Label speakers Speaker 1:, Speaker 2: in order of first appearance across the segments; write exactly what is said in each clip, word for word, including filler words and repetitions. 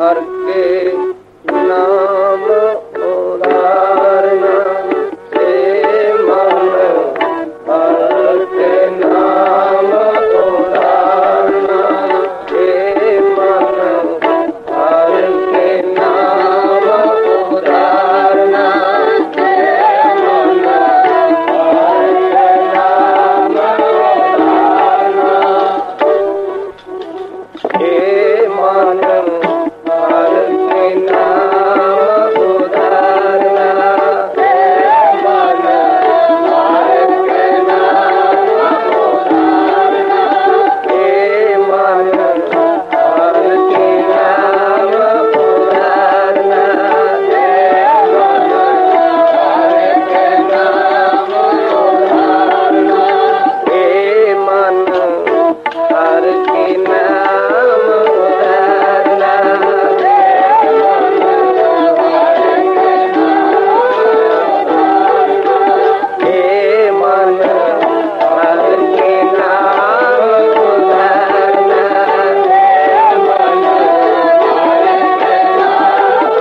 Speaker 1: हर के नाम उदारना हे मन हर के नाम उदारना हे मन हर के नाम उदारना हे मन हर के नाम उदारना हे मन हर के नाम उदारना हे मन हर के नाम उदारना हे मन हर के नाम उदारना हे मन हर के नाम उदारना हे मन हर के नाम उदारना हे मन हर के नाम उदारना हे मन हर के नाम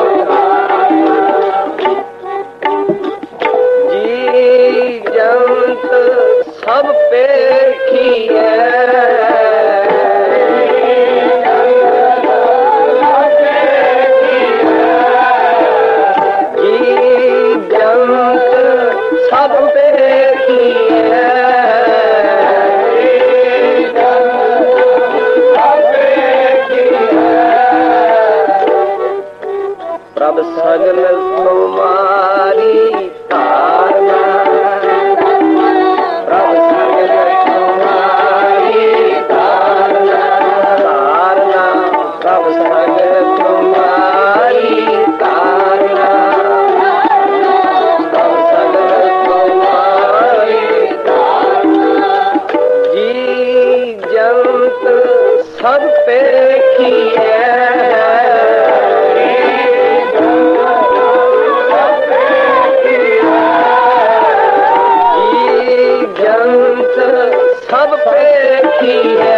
Speaker 1: उदारना जी जंत सब पे किए सब पे किए प्रभ सगल तुम्हारी तारना प्रभ सगल तुम्हारी तारना तारना प्रभ सगल तुम्हारी तारना सब पे किए जंत सब पे किए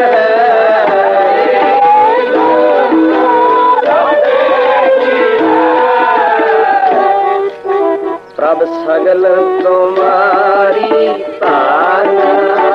Speaker 1: प्रभ सगल तुम्हारी तारना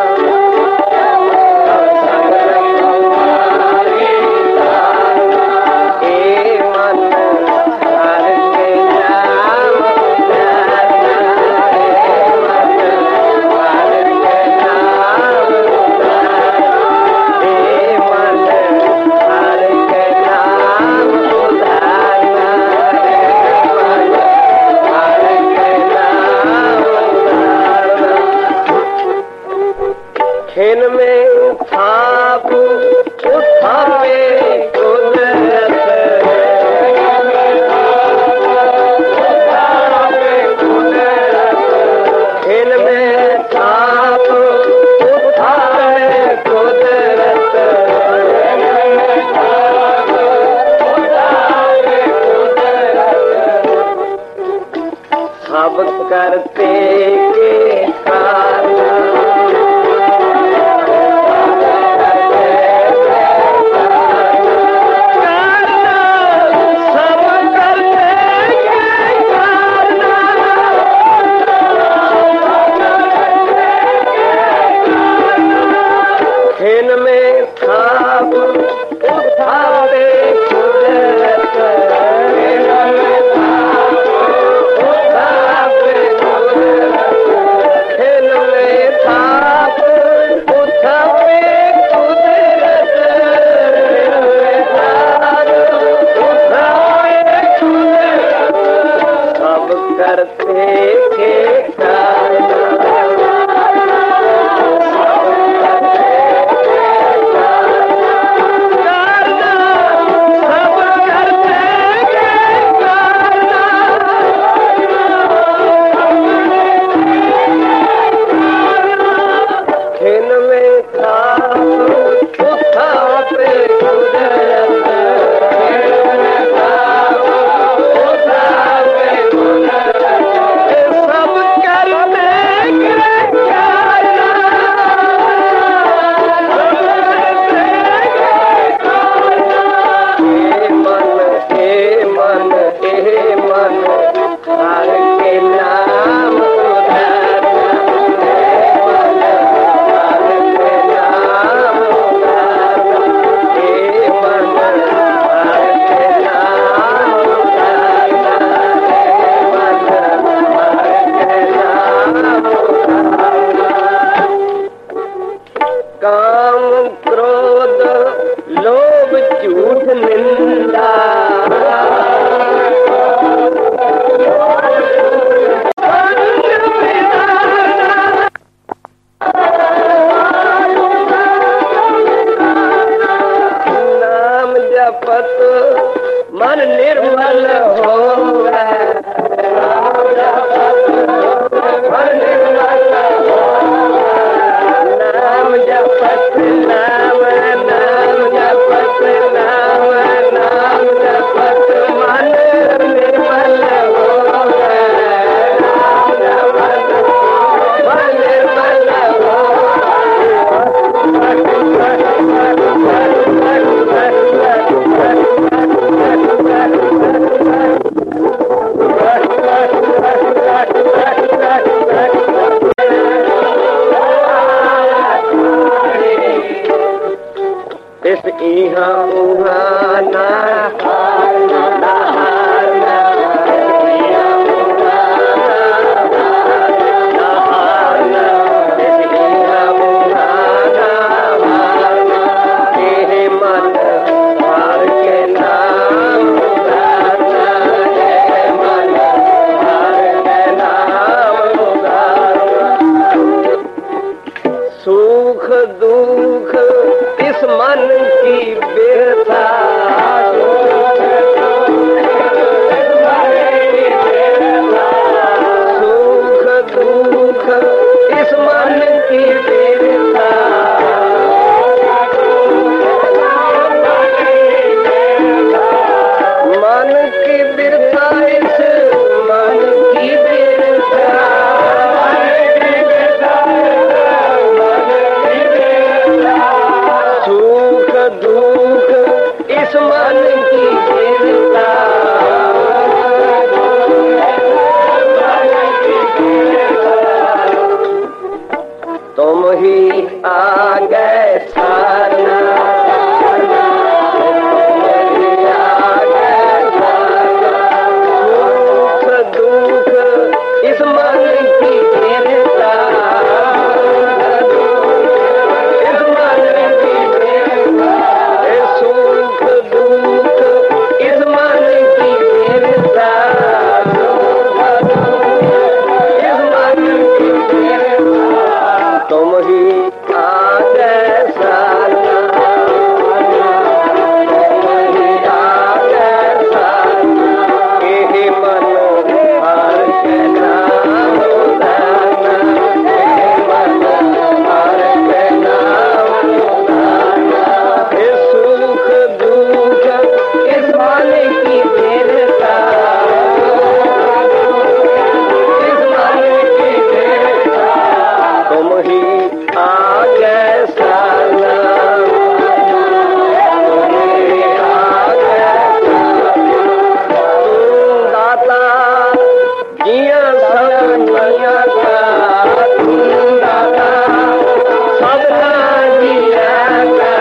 Speaker 1: खेल में थाप उठावे कुदरत खेल में थाप उठावे कुदरत सब करते के कारण खेल में थाप उठावे कुदरत खेल में थाप उठावे कुदरत झूठ निंदा नाम जपत मन निर्मल होवे नाम जपत मन निर्मल होवे नाम जपत नाम नाम जपत नाम नाम जपत मन निर्मल होवे नाम जपत मन निर्मल इस इहा उहा ना हारना ना हारना इहा उहा ना हारना इस इहा उहा ना हारना ये मन हार के नाम उधारना ये मन हार के नाम उधारना सुख दुख इस मन की व्यथा सुख दुख इस मन की व्यथा मन की व्यथा इस मन की व्यथा सुख दुख इस मन की गिरता तुम ही आ गए सारना तुम ही आ गए सारना सुख दुख इस मन की गिरता सुख दुख इस मन की गिरता इस मन की गिरता तुम ही आ गए सारना तुम ही आ गए सारना यही मन हार के नाम उधारना यही मन हार के नाम उधारना सुख दुख इस मन की गिरता इस मन की गिरता तुम ही आ गए सारना तुम ही आ गए सारना तुम दाता जिया सब दुनिया का तुम दाता सबना जिया का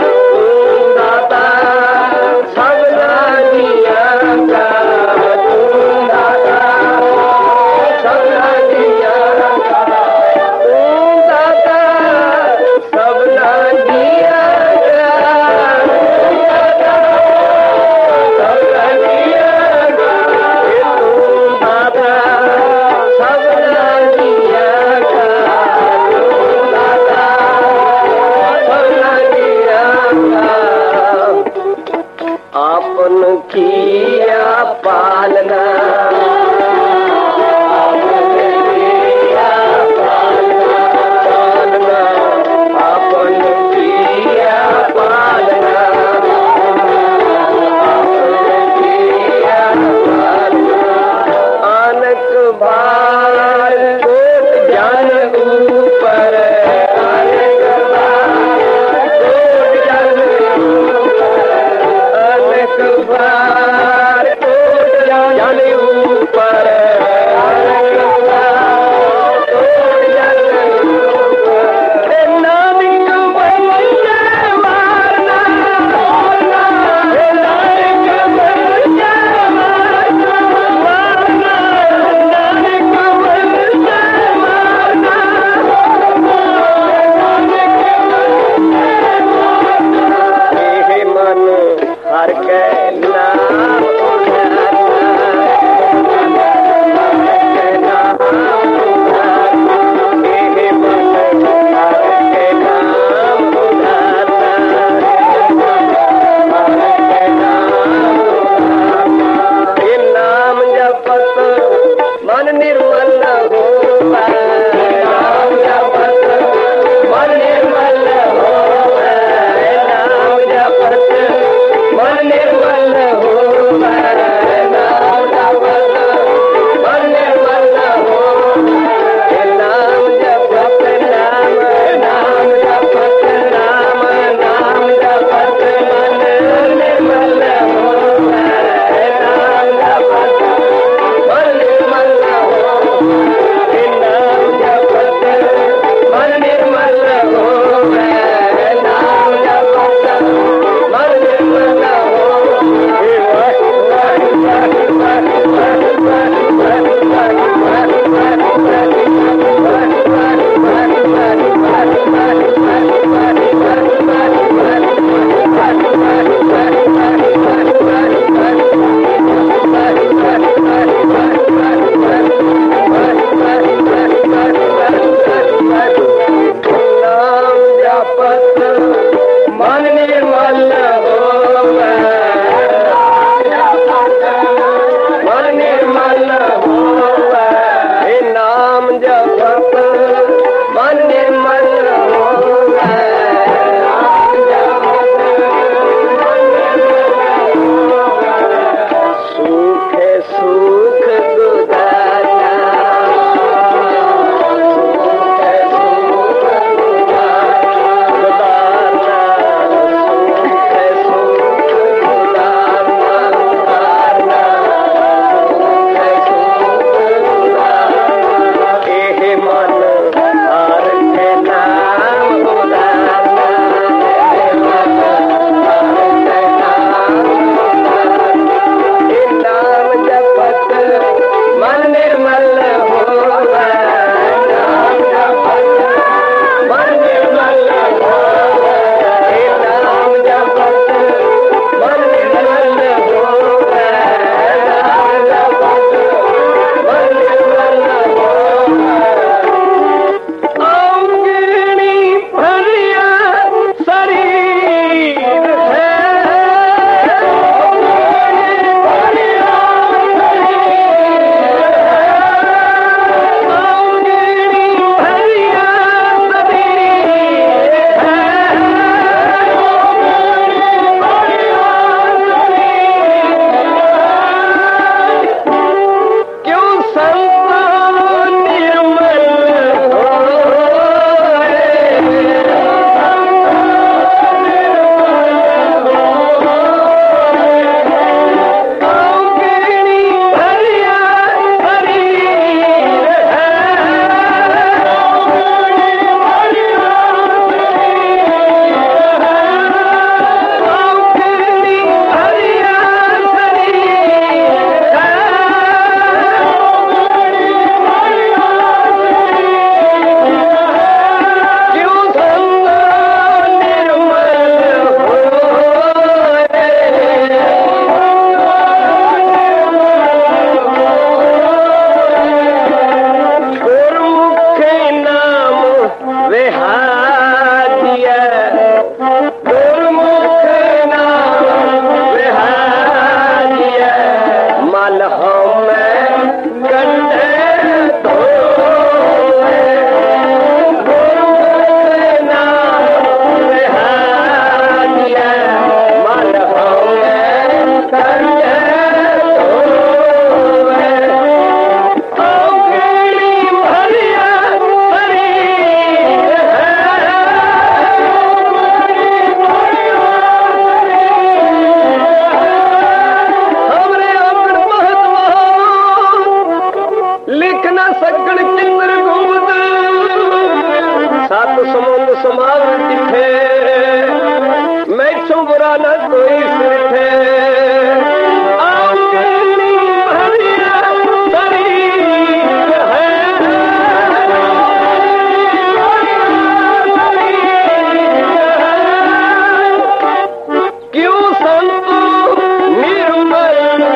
Speaker 1: सबना जिया का तुम दाता सबना जिया का तुम दाता सबना जिया का सबना जिया का तुम दाता सबना जिया का तुम दाता सबना जिया का आपन किया पालना आपन किया पालना पालना आपन किया पालना आपन किया पालना अनक बार कोट जान ऊपर अनक बार कोट जान ऊपर अनक बार कोट जान हर के नाम उधारना, हर के नाम उधारना, हे मन हर के नाम उधारना, हर के नाम उधारना। ये नाम जपत मन निर्मल होवा, नाम जपत मन निर्मल होवा, नाम जपत मन निर्मल होवा, नाम जपत मन निर्मल होवा। नाम जपत नाम, नाम जपत नाम, नाम जपत मन निर्मल होवा, नाम जपत मन निर्मल होवा, नाम जपत मन निर्मल होवा, नाम जपत मन निर्मल नाम जपत मन निर्मल होवा, मन निर्मल होवा, हे नाम जपत मन निर्मल होवा, नाम जपत मन निर्मल होवा। सुख सुख गुजारना, क्यों संतो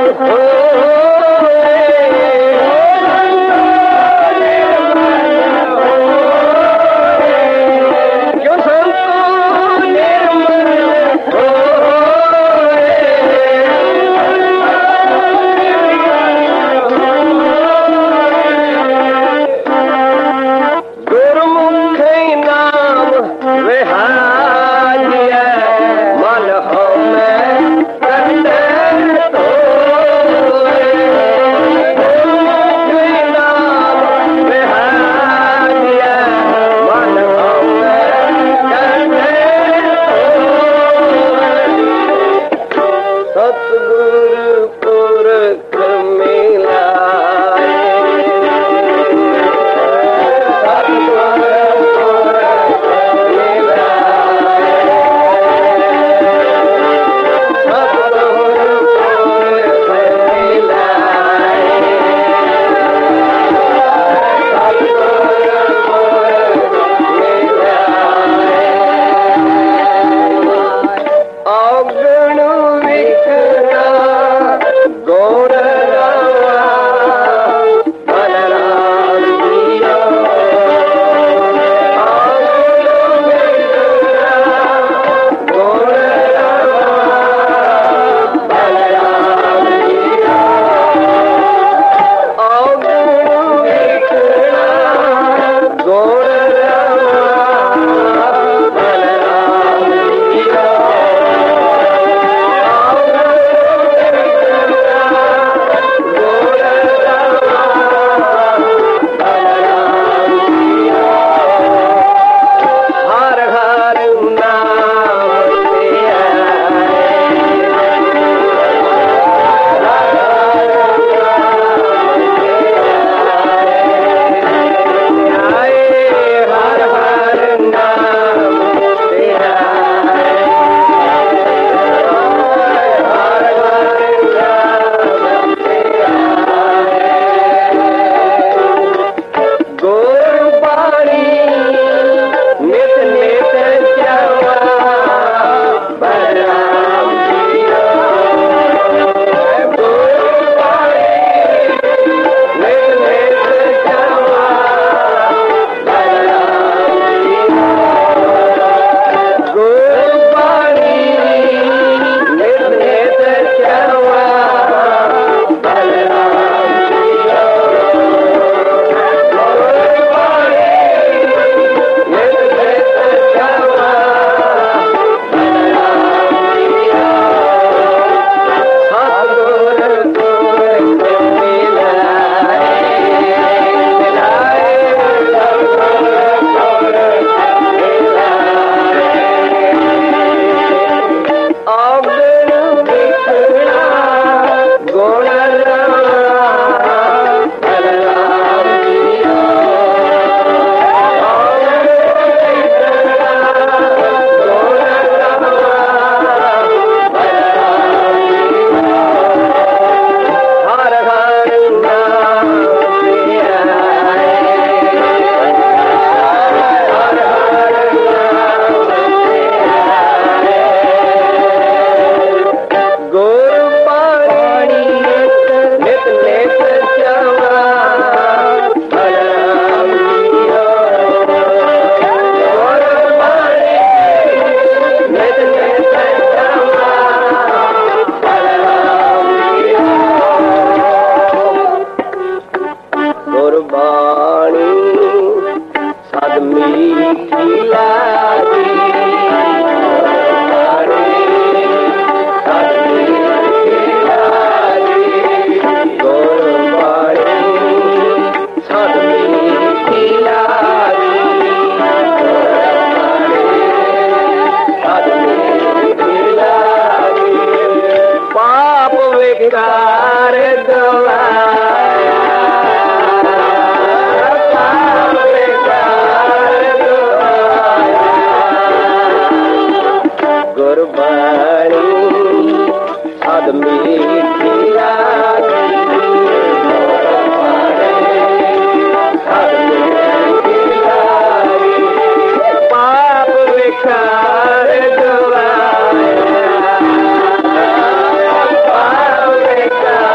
Speaker 1: Bye.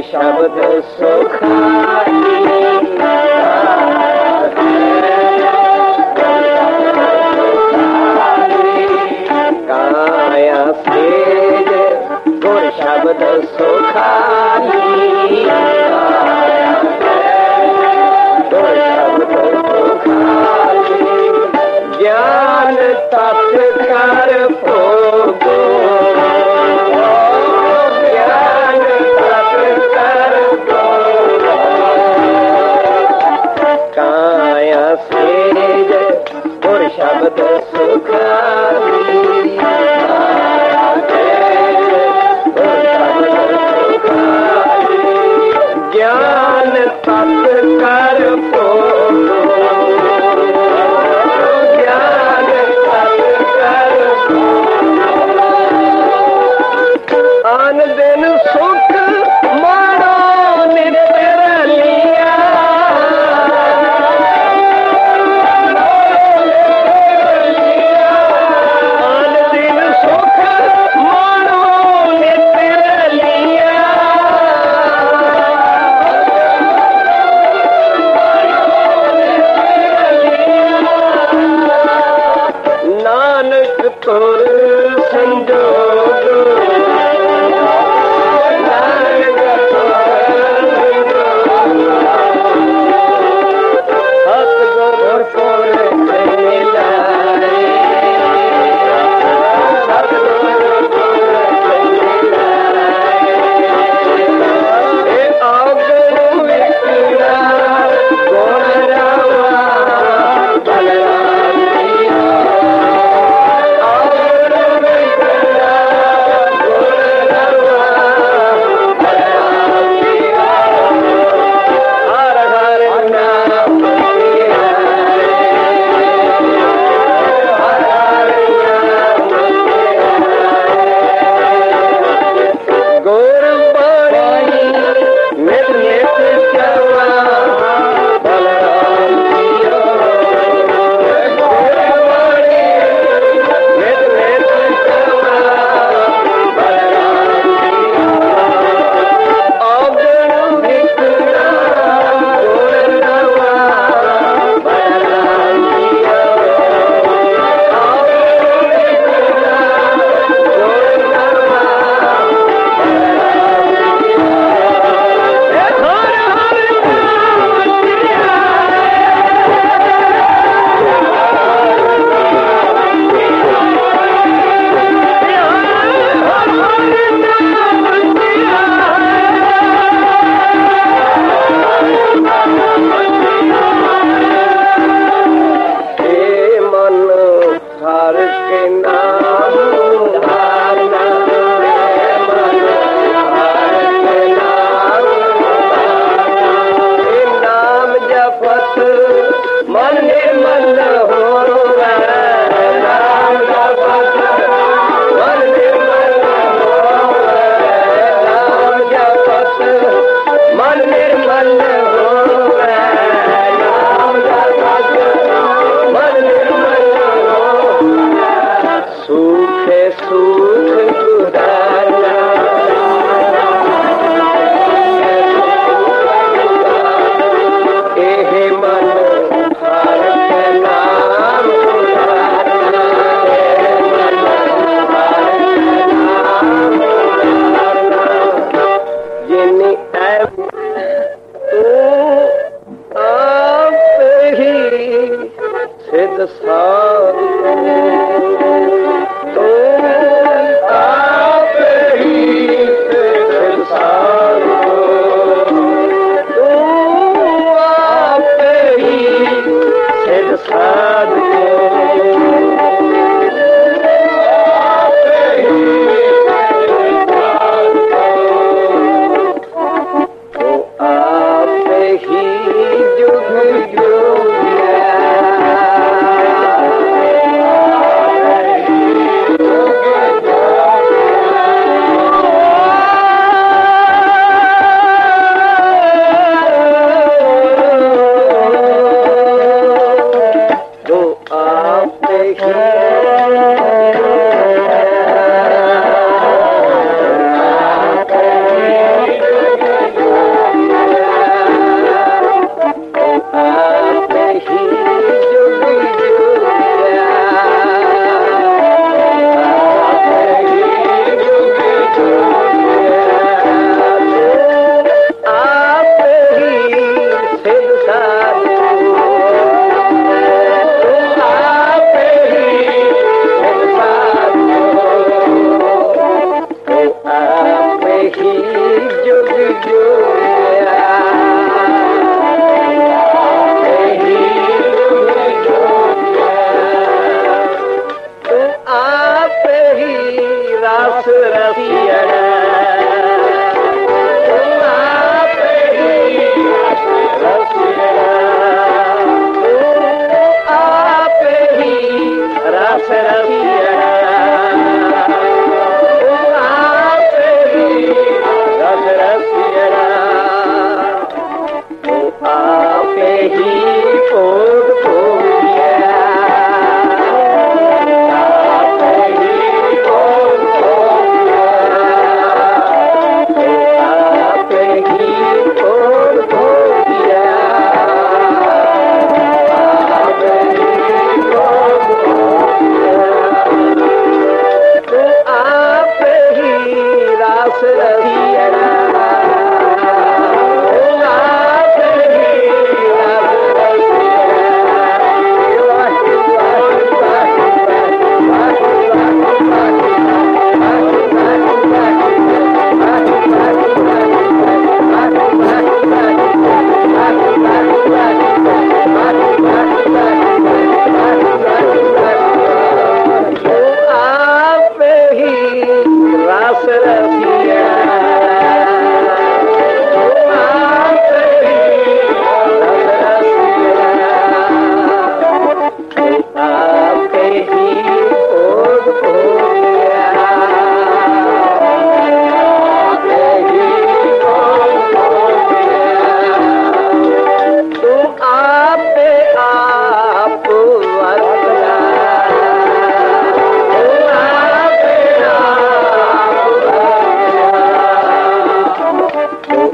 Speaker 1: शब्द सुखाई काया सेज गुर शब्द सुखाई गुर शब्द सुखाई ज्ञान तत् कर भोगो ज्ञान तत् कर भोगो काया सेज गुर शब्द सुखाई ज्ञान तत् कर भोगो ज्ञान तत् कर भोगो आन दिन सुख मानो नितर लिया आन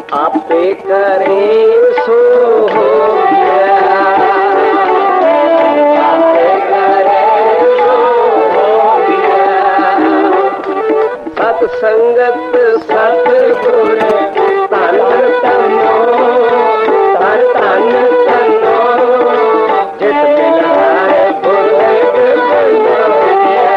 Speaker 1: आपे करे सो हो गया, आपे करे सो हो गया। सत्संगत सतगुर धन तनो, धन धन तनो, जित मिलाए बुलग बुलोया।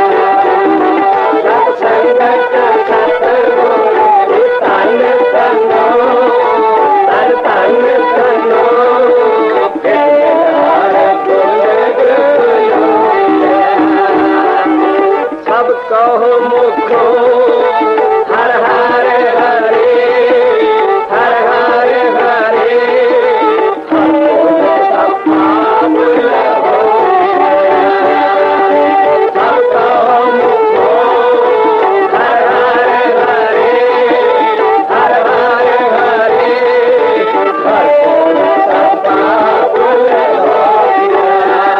Speaker 1: सत्संगत सतगुर धन तनो, धन धन तनो, जित मिलाए बुलग बुलोया। सब कहो मुखो हर हर हरे, हर हर हरे, हर बोल सब पाप हो गया। सब कहो मुखो हर हर हरे, हर हर हरे, हर बोल सब पाप हो गया।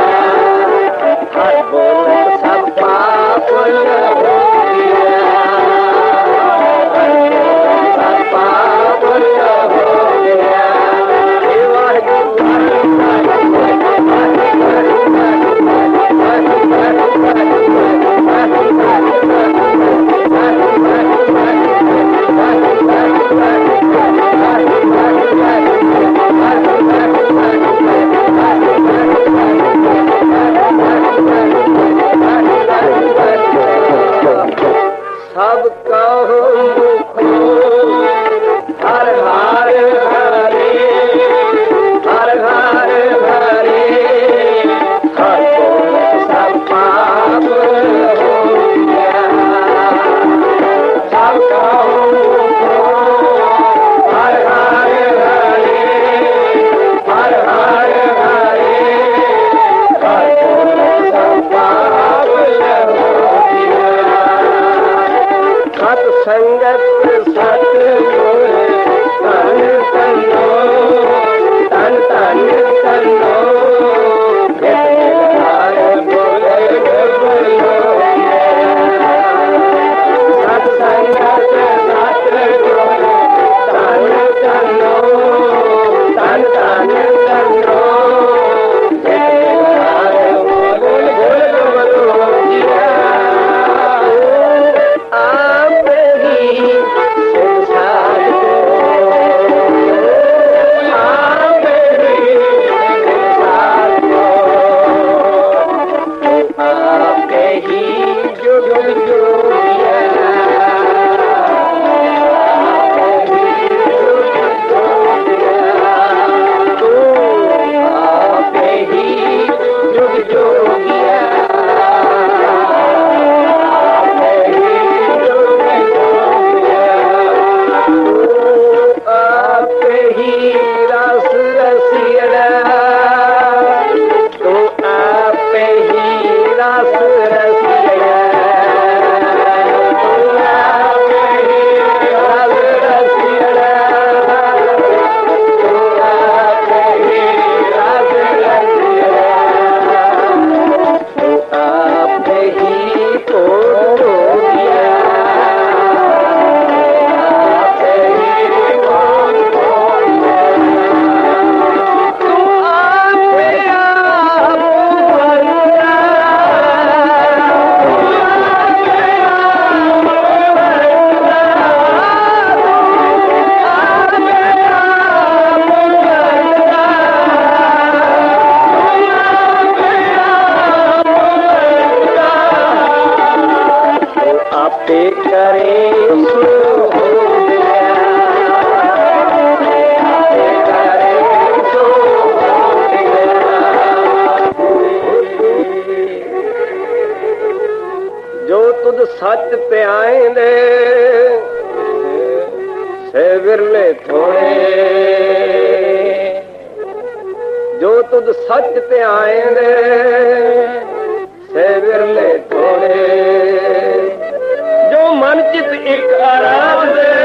Speaker 1: हर बोल सब पाप हो गया। सब कहो मुखो हर हर हरे, हर हर हरे, हर बोल सब पाप हो गया। सब कहो मुखो हर हर हरे, हर हर हरे, हर बोल सब पाप हो गया। सत्संगत सतगुर धन तनो, धन धन तनो, जित मिलाए बुलग बुलोया। सत्संगत सतगुर धन तनो, धन धन तनो, जित मिलाए बुलग बुलोया। आप ही संसार को, आप ही संसार को, आप ही जुग जोगिया, आप ही जुग जोगिया। तू आप ही जुग जोगिया, आपे ही रस रसिया, तू आपे ही रस रसिया, तू आपे ही रस रसिया, तू आपे ही रस रसिया, तू आपे ही को दिया। आपे करे सो हो गया, आपे करे सो हो गया। जो तुद सच ते आएंदे से विरले थोड़े, जो तुद सच ते आएंदे से विरले थोड़े। जो मन चित एक आराम दे,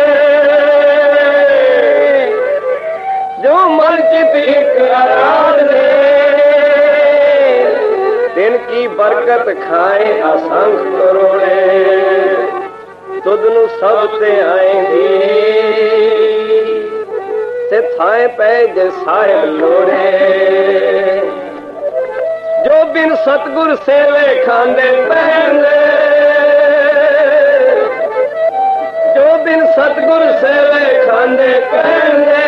Speaker 1: जो मन चित एक आराम दे, दिन की बरकत खाए असंख्य करोड़े। तुद नू सब ते आएंदी थाए पै जे साहिब लोड़े जो बिन सतगुर सेवे खांदे पहले जो बिन सतगुर सेवे खांदे पहले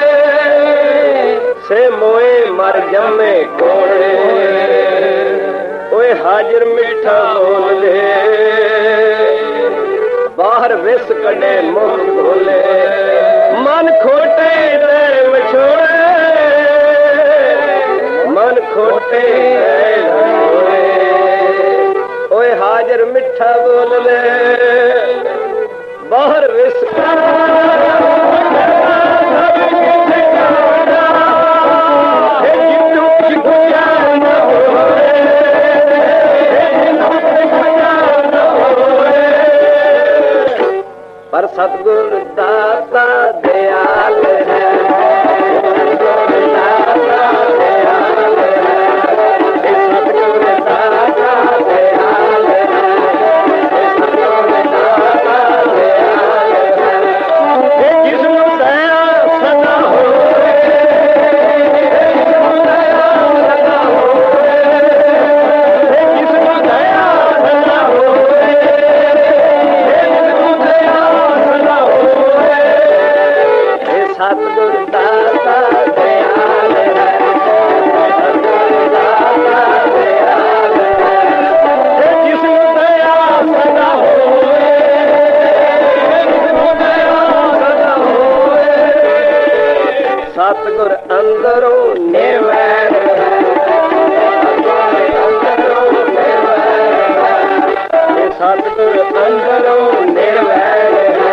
Speaker 1: से मोए मर जमे कोड़े ओए हाजिर मिठा बोल ले बाहर विस कड़े मुख खोले मन खोटे दे मछोड़े मन खोटे दे मछोड़े ओए हाजिर मिठा बोल ले बाहर विस पर सतगुर दाता दयाल है सतगुर दाता दयाल है सतगुर दाता दयाल है सतगुर दाता दयाल है जिसनु दया सदा होए जिसनु दया सदा होए जिसनु दया सदा होए सतगुर दाता दयाल है सतगुर दाता दयाल है जिसनु दया सदा होए जिसनु दया सदा होए सतगुर अंदरों निर्वैर है सतगुर अंदरों निर्वैर है सतगुर अंदरों निर्वैर है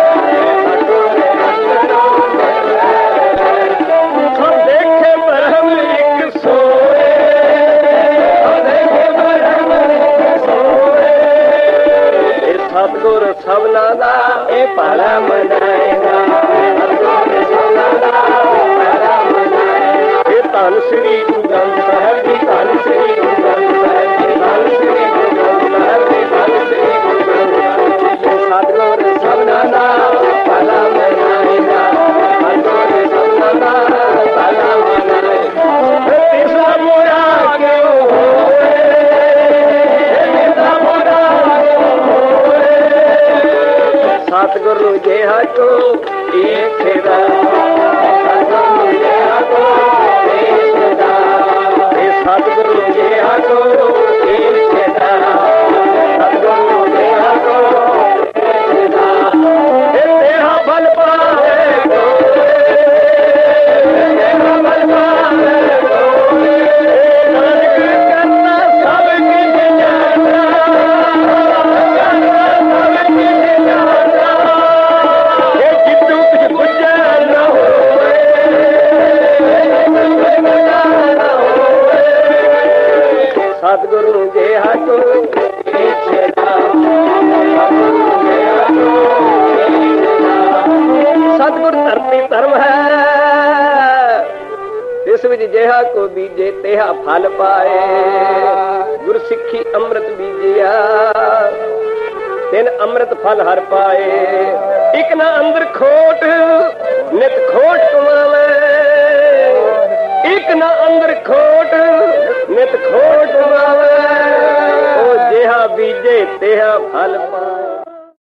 Speaker 1: सतगुर सबना दा ए भला मनाएगा सतगुर सबना दा भला मनाएगा ए धन श्री गुरु ग्रंथ साहिब जी धन श्री गुरु ग्रंथ साहिब जी धन श्री गुरु ग्रंथ साहिब जी धन श्री गुरु ग्रंथ साहिब सतगुर सबना दा भला मनाएगा सतगुर सबना दा भला मनाएगा तीसरा मोरा क्यों होए तीसरा मोरा सतगुरु जेहा को एक खेदा सतगुरु जेहा को एक खेदा सतगुरु जेहा को एक खेदा सतगुरु जेहा को एक खेदा तेरा बल पाए तेरा बल पाए करना सब की जाना सब की जाना सतगुरु जेहा को सतगुर धरती धर्म है इस विच जेहा को बीजे तेहा फल पाए गुर सिक्खी अमृत बीजिया तिन अमृत फल हर पाए एक ना अंदर खोट नित खोट कमावे एक ना अंदर खोट नित खोट कमावे ओ जेहा बीजे तेहा फल पाए।